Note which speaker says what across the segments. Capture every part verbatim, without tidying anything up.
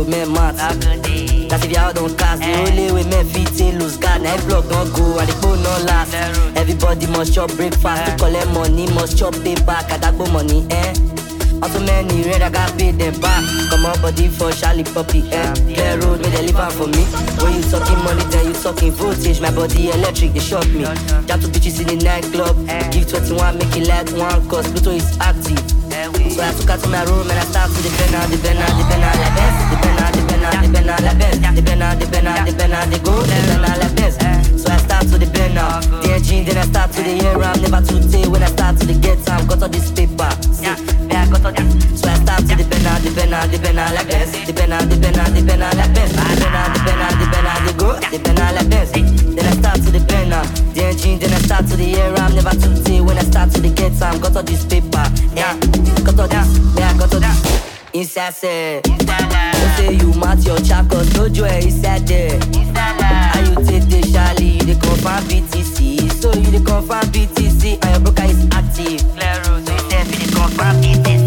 Speaker 1: Claro, men mat. That's if y'all don't cast. The only way men fit in lose God. Now block don't go and the phone no last. Everybody must chop breakfast. To collect money, must chop paper. Kadagbo money, eh? Also many red, I got paid them back. Come on body for Charlie Puppy, eh? Clear road, may they live out for me. When you talking money, then you talking voltage. My body electric, they shock me. Jump to bitches in the nightclub. Give twenty-one, make it like one, cause Pluto is active. So I took her to my room and I start to the banner, the banner, the banner like this. The banner, the banner, the banner like this. The banner, the banner, the banner, they go. The banner like this. So I start to the banner. The engine, then I start to the air. I'm never too day when I start to the get time. Got all this paper. See, yeah, I got all this. So I start to the banner, the banner, the banner like this. The banner, the banner, the banner like this. The banner, the banner, the banner, they go. The banner like this. Then I start to the banner. The engine, then I start to the air. I'm never too day when I start to the get time. Got all this paper. Yeah. Got all this, yeah, got all this. Inside say, don't say you match your chakos, no joy inside there. How you take the Charlie, you the confirm B T C. So you the confirm B T C, and your broker is active. Claro, so you say you the confirm B T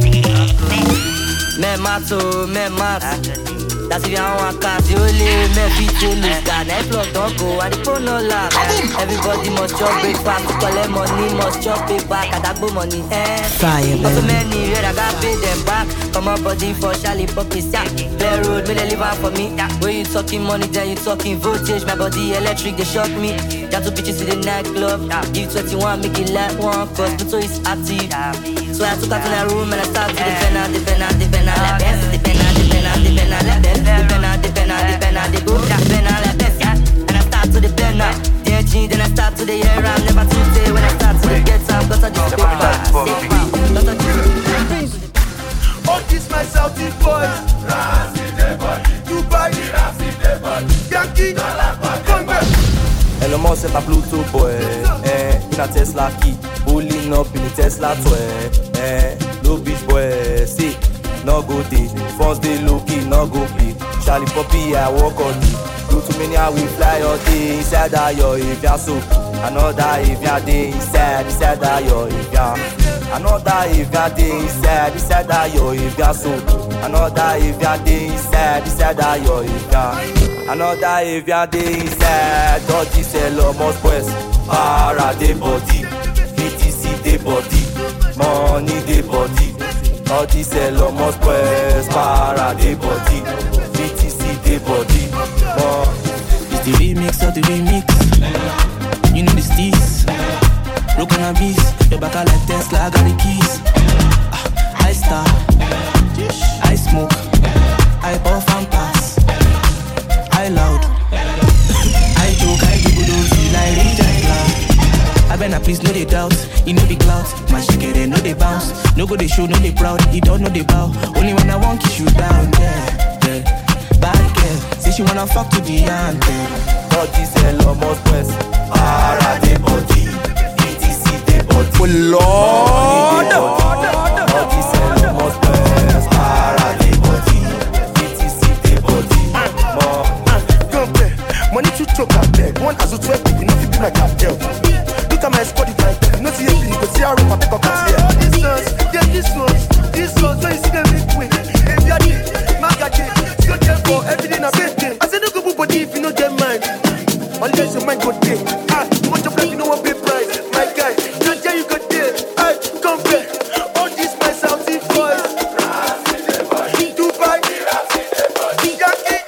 Speaker 1: C. Men mato, men mat. That's if you don't want cash, you only men fit to lose God. Now block don't go, and the phone no laugh. Everybody must chop breakfast, to collect money, must chop paper, kadagbo money, eh?
Speaker 2: Fire,
Speaker 1: But so many red, I got paid them back. Come on body for Charlie Puppy, yeah. Clear road, may they live out for me. When you talking money, then you talking voltage. My body electric, they shock me. Got two bitches in the nightclub. Give twenty-one, make it like one, cause Pluto is active. So I took her to the room and I started to the banner, the banner, the banner like this. The banner, the banner, the banner like this. The banner, the banner, the banner, the go. The banner like this, yeah. And I start to the banner. The engine, then I start to the air. I'm never too day when I start to the get time. Got all this paper, got all this.
Speaker 3: Oh, this my Saudi boy. Dubai, Yankee, come back.
Speaker 4: Elon Musk c'est pas Pluto boy, eh, une Tesla qui pulling up in the Tesla toy, eh, no bitch boy, see, no go day, first day low key, no go big, Charlie Puppy I walk on it, do too many I will fly all day, inside that yo if ya so, another if ya day inside, inside that yo if ya, another if ya day inside, inside that yo if ya so, another if ya day inside, inside that yo if ya. Another if ya dey inside, dodgy sell almost press. Para dey body, B T C dey body, money dey body. Dodgy sell almost press. Para dey body, B T C dey body.
Speaker 5: It's the remix of the remix. You know the steez. Broken a beast, your back are like Tesla, I got the keys. uh, I star, I smoke, I puff and pass. I loud, I joke, I give you those feel I reach I cloud. I better please know the doubt, you know the clouds. My shake they know they bounce, no go they show, no they proud, you don't know they bow. Only when I want kiss you down, yeah, yeah. Bad girl, say she wanna fuck to the end.
Speaker 4: Dodgy sell almost press. Para dey body, B T C dey body.
Speaker 3: Oh Lord,
Speaker 4: dodgy sell almost press. Para dey body, B T C dey body.
Speaker 3: money to choke and beg. One as a twelve, you know, people like a girl. Look at my squad, it's like that. You know, see anything, you go see how room I pick up and see. This ones, yeah, this ones, this ones, so you see them make way. If you're the market, so therefore, everything I bet them. I said, don't go put body if you know them mind. Unless your mind go there. Ah, you want your black, you know what pay price. My guy, don't tell you go there. Ah, come back. All this my Saudi boys. Dubai, Yankee.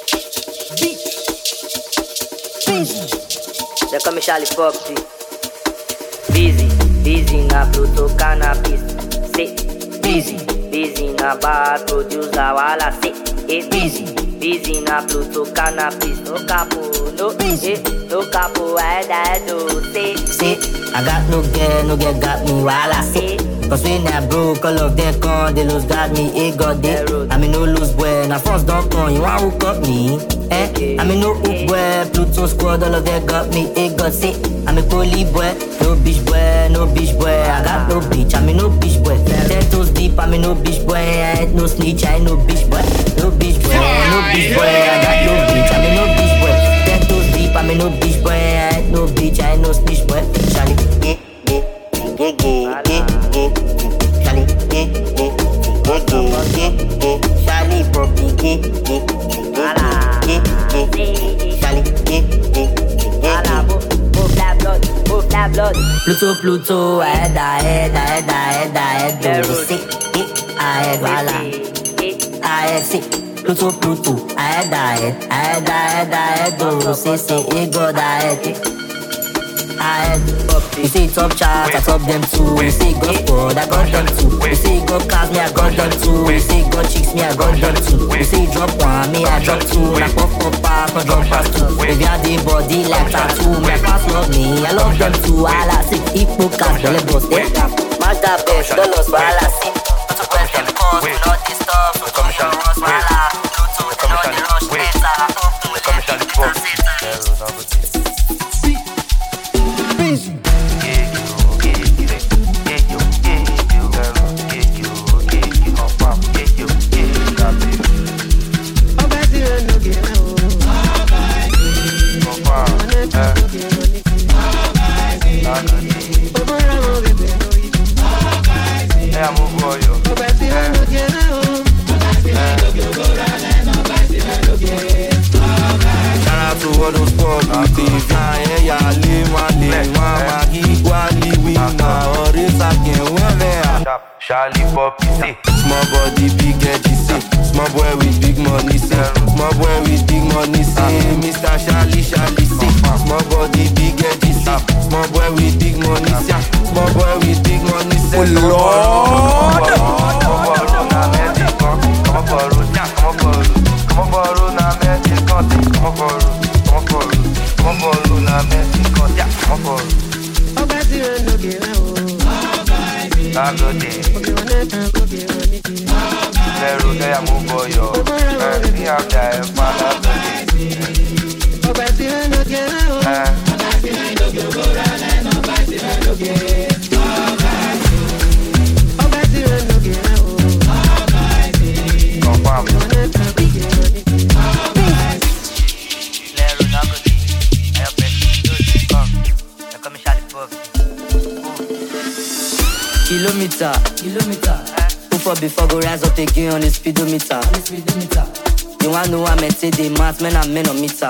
Speaker 1: They call me Charlie Puppy. Busy, busy na Pluto cannabis. Say, busy, busy na bad producer wala say. Eh, busy, busy na Pluto cannabis. No capo, no, eh, no capo, I die do. Say, say, I got no girl, no girl got me wala say. Cause when I broke, all of them come, they lose got me, it got there. I mean no lose boy, now first don't come, you want hook up me? Eh? I mean no hook boy, Pluto squad, all of them got me, it got sick. I'm a poly boy, no bitch boy, no bitch boy, I got no bitch, I mean no bitch boy. Ten toes deep, I mean no bitch boy, I ain't no snitch, I ain't no bitch boy. No bitch boy, no bitch boy, I got no bitch, I mean no bitch boy. Ten toes deep, I mean no bitch boy, I ain't no bitch, I ain't no snitch boy. Charlie, eh, eh, eh, eh, eh, eh. Charlie, eh, eh, eh, eh, eh, eh. Charlie Puppy, eh, Pluto, Pluto, ahead, ahead, ahead, ahead, ahead, do see it, ahead, voila, ahead, see Pluto, Pluto, ahead, ahead, ahead, ahead, ahead, do see, see it, go ahead, ahead. You see top chart, I top them too. You see go squad, I got them too. You see go cars, me I got them too. You see go chicks, me I got them too. You see drop one, me I drop two. Like pop pop pass, no jump pass two. If you have the body like tattoo, my pass love me, I love them too. I like sick, hippo cast, belly boss, eh? Match that best, don't lose, but I like sick. To press them cause, we not this stuff. We come from us, but I like Bluetooth, they know the rush data. Open with them, it's
Speaker 4: Charlie Poppy, say small body, big head, say small boy with big money, say small boy with big money, say Mister Charlie, Charlie, say small body, big head, say small boy with big money, say small boy with big money, say oh Lord. Come on, borrow, come on, borrow, come on, borrow, na me, come on, borrow, come on, borrow, come on, borrow, na me, come on, borrow. Oh, baby, you know get out. I go there. Zero day I move for you. We have that fun. I go Kilometer, kilometer. Before before go rise up again on the speedometer. On the speedometer. You wanna know I'm at the math, man, I'm men on meter.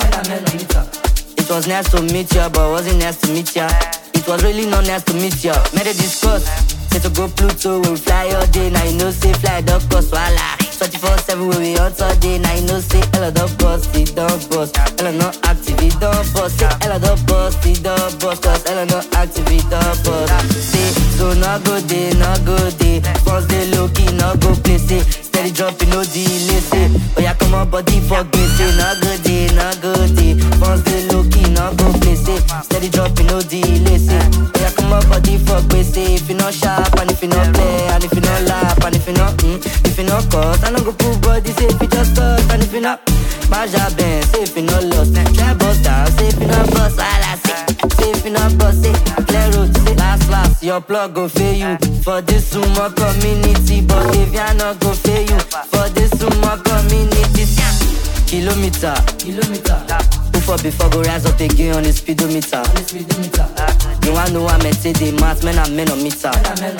Speaker 4: It was nice to meet ya, but wasn't nice to meet ya. It was really not nice to meet ya. Made a discuss, say to go Pluto, we fly all day. Now you know say fly dog cost wala. twenty-four seven we we out all day. Now you know say Ella dog bust, it don't bust. Ella not active, it don't bust. Say Ella dog bust, it don't bust. Cause Ella not active, it don't bust. Say so not go day, not go day. First day low key, not go play. Say steady dropping, no delay. Say oh yeah, come on body for grace. Say not go day, not go day. First day low key, not go play. Say steady dropping, no delay. Say oh yeah, come on body for grace. Say if you not sharp and if you not play and if you not laugh and if you not mm, if you not cause I don't go pull body. Say if you just cut and if you not Maja Ben. Say if you not lost, try bust down. Say if you not bust, I say. Say if you not bust, say clear road. Say last last, your plug go fail you for this sumo community. But if you not go fail you for this sumo community. Kilometer, kilometer. Before before go rise up again on the speedometer. On the speedometer. You wanna know I'm at the math, man, I'm men on meter.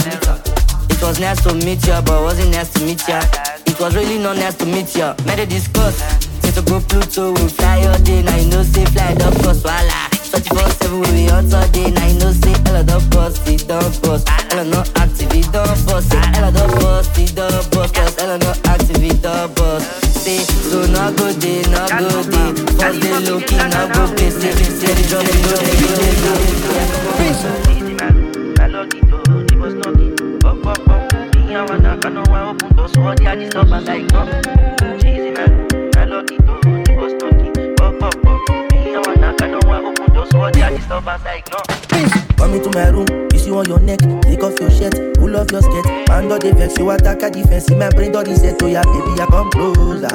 Speaker 4: It was nice to meet ya, but wasn't nice to meet ya. It was really not nice to meet ya. Made a discuss, say to go Pluto, we fly all day. Now you know say fly dog cost wala. twenty-four seven we we out all day. Now you know say Ella dog bust, it don't bust. Ella not active, it don't bust. Say Ella dog bust, it don't bust. Cause Ella not active, it don't bust. Say so not go day, not go day. First day low key, not go play. Say say the drum, they go, they go, they go. Easy man, melody though, it was not it. Up, up, up. Me and one I know I open doors, so all the other stuff I like no. Easy man, melody though, it was not it. Up, up, up. Me and one I know I open doors, so all the other stuff I like no.
Speaker 2: Come into my room, you see on your neck, take off your shirt, pull off your skirt. And all the vex, you attack a defense. My brain don't reset to ya, baby, I come closer.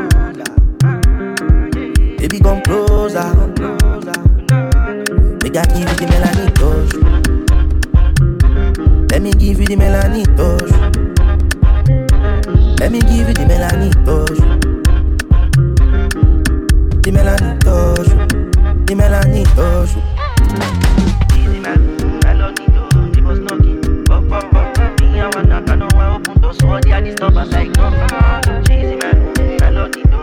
Speaker 2: Baby, come closer. Make I give you the melody touch. Let me give you the melody touch. Let me give you the melody touch. The melody touch. The melody touch.
Speaker 6: Easy man, melody though, it was not it. Pop, pop, pop. Me and one I know I open doors, so all the other stuff I like no. Easy man, melody.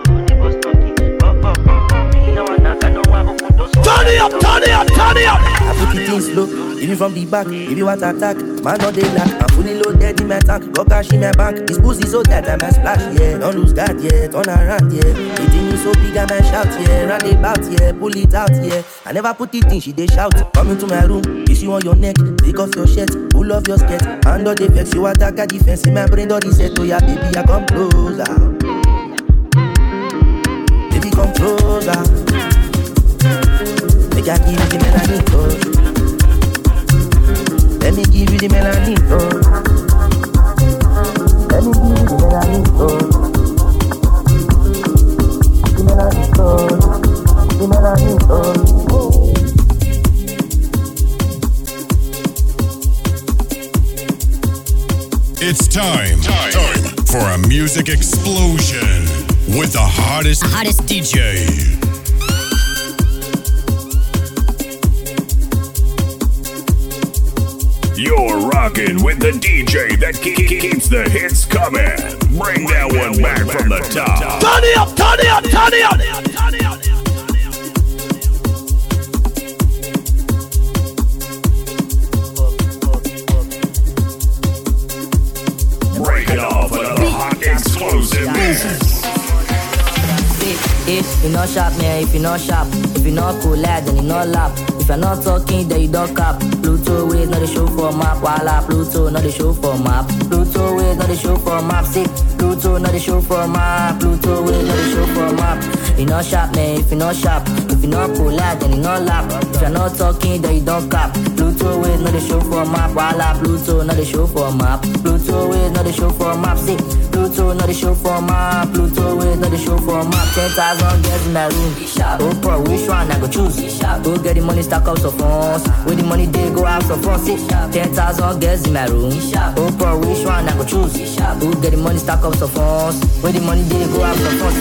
Speaker 2: slow. Even from the back, if you want attack, man no dey lack. I'm fully loaded in my tank, got cash in my bank. This pussy so tight, I might splash, yeah. Don't lose guard, yeah. Turn around, yeah. The thing is so big, I might shout, yeah. Round about, yeah. Pull it out, yeah. I never put it in, she dey shout. Come into my room, kiss you on your neck, take off your shirt, pull off your skirt. Hand on the vex, you attack a defense. In my brain, don't reset to ya, baby, I come closer. Baby, come closer. Make I give you the melanin touch. Let me give you the melanin touch. Let me give you the melanin touch. The melanin touch. The melanin touch.
Speaker 7: It's time, time, time for a music explosion with the hottest, hottest D J.
Speaker 8: You're rocking with the D J that ke- ke- keeps the hits coming. Bring that one back from the top.
Speaker 3: Turn it up, turn it up, turn it up, turn it up.
Speaker 8: Breaking off another hot explosive mix.
Speaker 1: If you not sharp, man, if you not sharp, if you not cool, lad, then you not lap. If you're not talking, then you don't cap. Pluto ways, not the show for map. Voila, Pluto, not the show for map. Pluto ways, not the show for map. Sick, Pluto, not the show for map. Pluto ways, not the show for map. You not sharp, man, if you not sharp, if you not cool, lad, then you not lap. If you're not talking, then you don't cap. Pluto ways, not the show for map. Voila, Pluto, not the show for map. Pluto ways, not the show for map. Sick, Pluto, not the show for map. Pluto ways, not the show for map. Ten thousand girls in my room. Oh, bro, which one I go choose? Go get the money, stack up some funds. With the money, they go out some funds. Ten thousand girls in my room. Oh, bro, which one I go choose? Go get the money, stack up some funds. With the money, they go out some funds.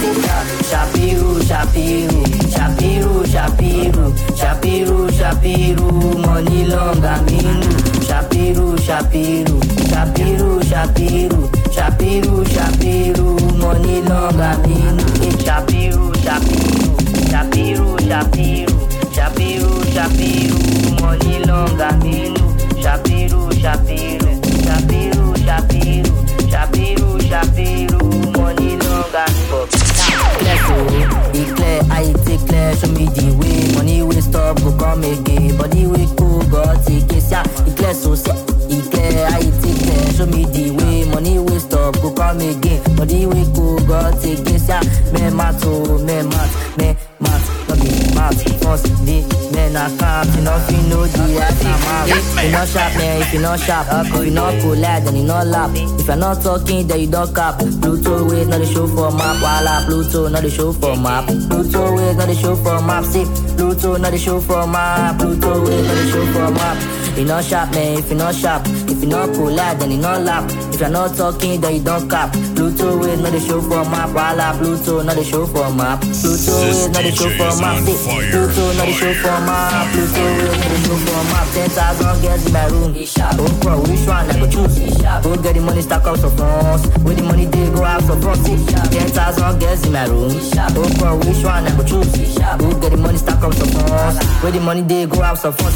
Speaker 1: Shapiru, Shapiru, Shapiru, Shapiru, Shapiru, Shapiru, money long aminu. Shapiru, Shapiru, Shapiru, Shapiru, Shapiru, Shapiru, money long aminu. Shapiru, Shapiru, Shapiru, Shapiru, Shapiru, Shapiru, money long aminu. Shapiru, Shapiru, Shapiru, Shapiru, Shapiru, Shapiru, money long aminu. Let's go, declare, I declare, show me the way. Money will stop, go come again. Body will go, God take it, yeah. Declare so sick, declare, I declare, show me the way. Money will stop, go come again. Body will go, God take it, yeah. Me mato, me mat, me mat, no be mat. First day, men I can't, you know, if you know the acting. If you not sharp, man, if you not sharp, if you not cool, lad, then you not lap. If you're not talking, then you don't cap. Pluto ways, not the show for map. Voila, Pluto, not the show for map. Pluto ways, not the show for map. Sick, Pluto, not the show for map. Pluto ways, not the show for map. You not sharp, man, if you not sharp, if you not cool, lad, then you not lap. If you're not talking, then you don't cap. Pluto ways, not the show for map. Voila, Pluto, not the show for map. Pluto ways, not the show for map. Sick, Pluto, not the show for map. Pluto ways, not the show for map. Ten thousand girls in my room. Oh, bro, which one I go choose? Go get the money, stack up some funds. With the money, they go out some funds. Ten thousand girls in my room. Oh, bro, which one I go choose? Go get the money, stack up some funds. With the money, they go out some funds.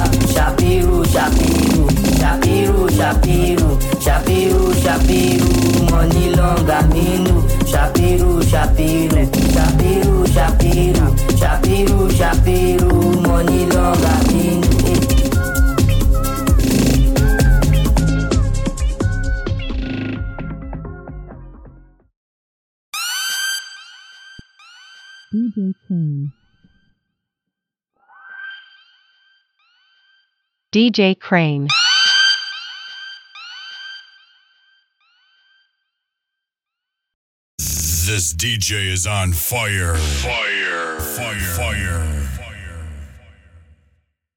Speaker 1: Shapiru, Shapiru, Shapiru, Shapiru, Shapiru, Shapiru, money long aminu. Shapiru, Shapiru, Shapiru, Shapiru, Shapiru, Shapiru, money long aminu.
Speaker 9: D J Crane. D J Crane.
Speaker 7: This D J is on fire. Fire. Fire.